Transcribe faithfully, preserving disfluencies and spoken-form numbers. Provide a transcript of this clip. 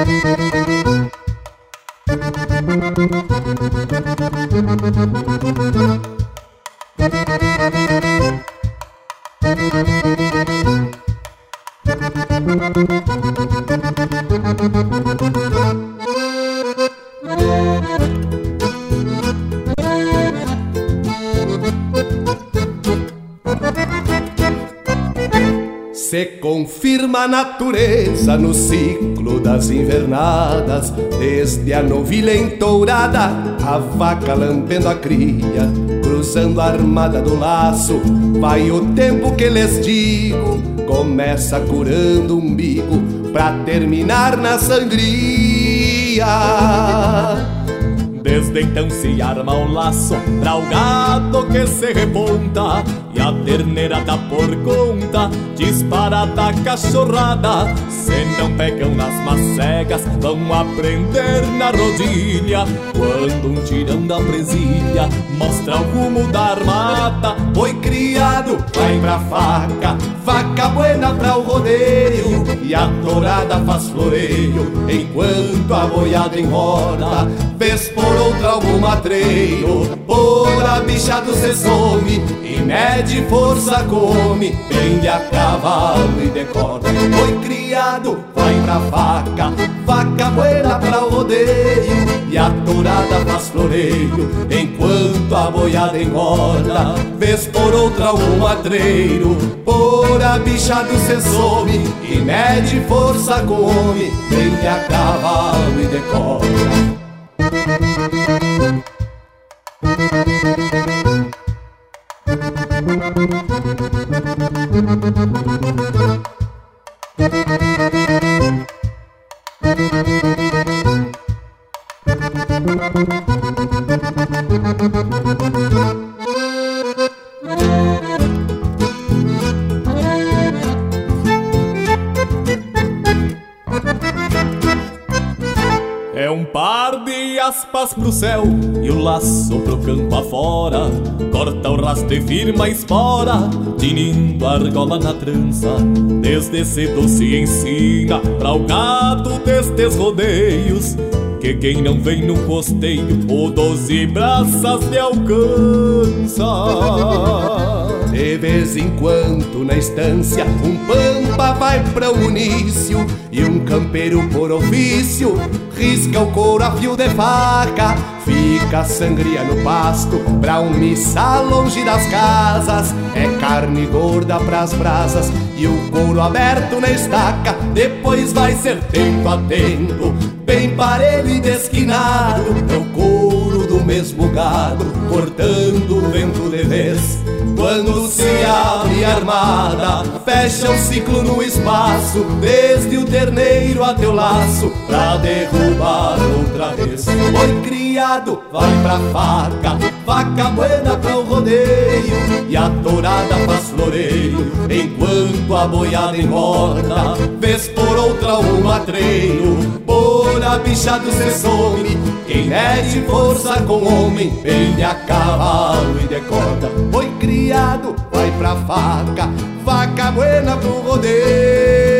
Se confirma a natureza no ciclo das invernadas, desde a novilha entourada, a vaca lambendo a cria, cruzando a armada do laço. Vai o tempo que lhes digo, começa curando o umbigo, pra terminar na sangria. Desde então se arma o laço pra o gado que se reponta, e a terneira dá por conta, disparada a cachorrada. Se não pegam nas macegas, vão aprender na rodilha, quando um tirão da presilha mostra o rumo da armada. Boi criado vai pra faca, vaca buena pra o rodeio, e a tourada faz floreio, enquanto a boiada engorda. Vez por outra algum matreiro, por a bichado se some, e mede força come, pende a cavalo e decorda. Boi criado vai pra faca, vaca buena pra o rodeio, e a tourada faz floreio, enquanto a boiada engorda. Vez por outra algum matreiro, por a bichado se some, e mede força come, pende a cavalo e decorda. É um par de aspas pro céu e o laço pro campo afora, corta o rastro e firma a espora, tinindo a argola na trança. Desde cedo se ensina pra o gado destes rodeios, que quem não vem no costeio, o doze braças lhe alcança. De vez em quando na estância um pampa vai pra um início, e um campeiro por ofício risca o couro a fio de faca. Fica a sangria no pasto pra um missal longe das casas, é carne gorda pras brasas e o couro aberto na estaca. Depois vai ser tempo a tempo, bem parelho e desquinado, é o couro do mesmo gado, cortando o vento de vez. Quando se abre a armada, fecha o ciclo no espaço, desde o terneiro até o laço, pra derrubar outra vez. Boi criado vai pra faca, vaca buena pra o rodeio, e a tourada faz floreio, enquanto a boiada engorda. Vez por outra um matreiro, por a bichado se some, quem mede força com homem, pende a cavalo e decorda. Boi criado vai pra faca, vaca buena pro rodeio.